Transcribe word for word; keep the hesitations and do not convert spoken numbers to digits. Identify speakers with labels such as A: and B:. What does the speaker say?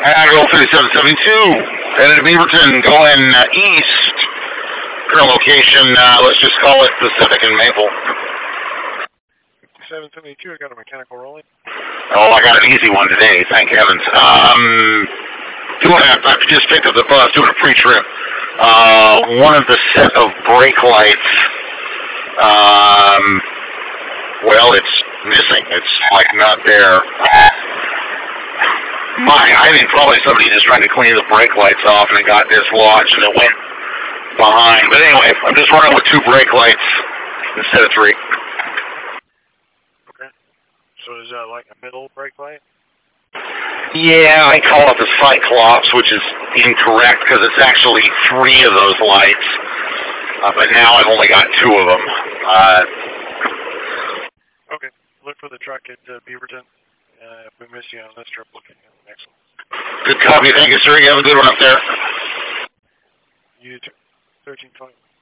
A: Admiral thirty-seven seventy-two, headed to Beaverton, going uh, east. Current location, uh, let's just call it Pacific and Maple.
B: seven seventy-two, I got a mechanical rolling.
A: Oh, I got an easy one today, thank heavens. Um, doing a, I just picked up the bus, doing a pre-trip. Uh, one of the set of brake lights, um, well, it's missing. It's, like, not there. My, I think probably somebody just trying to clean the brake lights off and it got dislodged and it went behind. But anyway, I'm just running with two brake lights instead of three.
B: Okay. So is that like a middle brake light?
A: Yeah, I call it the Cyclops, which is incorrect because it's actually three of those lights. Uh, but now I've only got two of them. Uh,
B: okay. Look for the truck at uh, Beaverton. Uh, if we miss you on this trip, look at the next one.
A: Good copy. Thank you, sir. You have a good one up there.
B: You too. thirteen twenty.